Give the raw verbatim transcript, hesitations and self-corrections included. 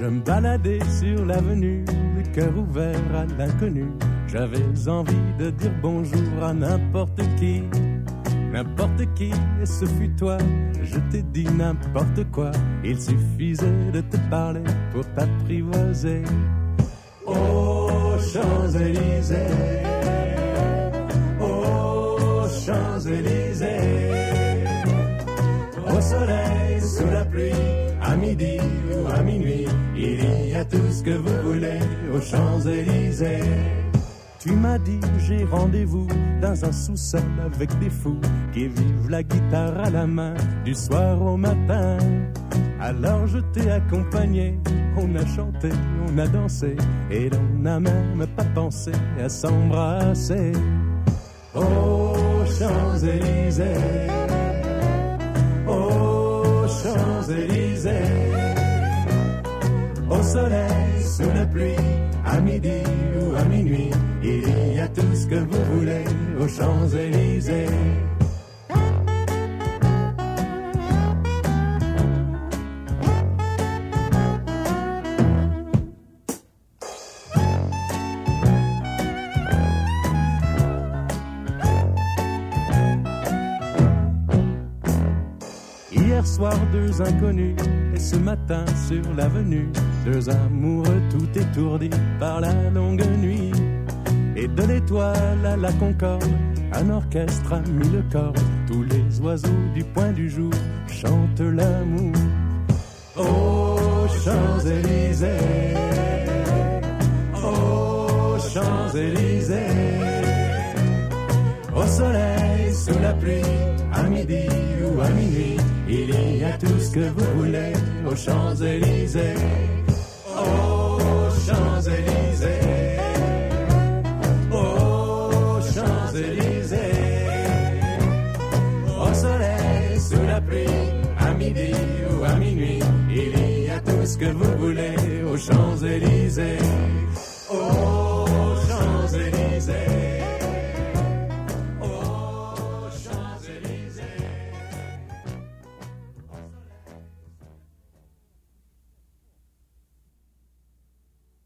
Je me baladais sur l'avenue, le cœur ouvert à l'inconnu. J'avais envie de dire bonjour à n'importe qui, n'importe qui, et ce fut toi. Je t'ai dit n'importe quoi, il suffisait de te parler pour t'apprivoiser. Aux Champs-Élysées, aux Champs-Élysées, au soleil, sous la pluie, à midi ou à minuit, il y a tout ce que vous voulez aux Champs-Élysées. Tu m'as dit j'ai rendez-vous dans un sous-sol avec des fous qui vivent la guitare à la main du soir au matin. Alors je t'ai accompagné, on a chanté, on a dansé et on n'a même pas pensé à s'embrasser. Aux Champs-Élysées, aux Champs-Élysées, au soleil, sous la pluie, à midi ou à minuit, il y a tout ce que vous voulez aux Champs-Élysées. Hier soir, deux inconnus, et ce matin sur l'avenue, deux amoureux tout étourdis par la longue nuit. Et de l'étoile à la Concorde, un orchestre a mis le corps. Tous les oiseaux du point du jour chantent l'amour. Aux Champs-Élysées, aux Champs-Élysées, au soleil, sous la pluie, à midi ou à minuit, il y a tout ce que vous voulez aux Champs-Élysées. Aux Champs-Élysées, aux Champs-Élysées, au soleil, sous la pluie, à midi ou à minuit, il y a tout ce que vous voulez aux Champs-Élysées. Aux Champs-Élysées.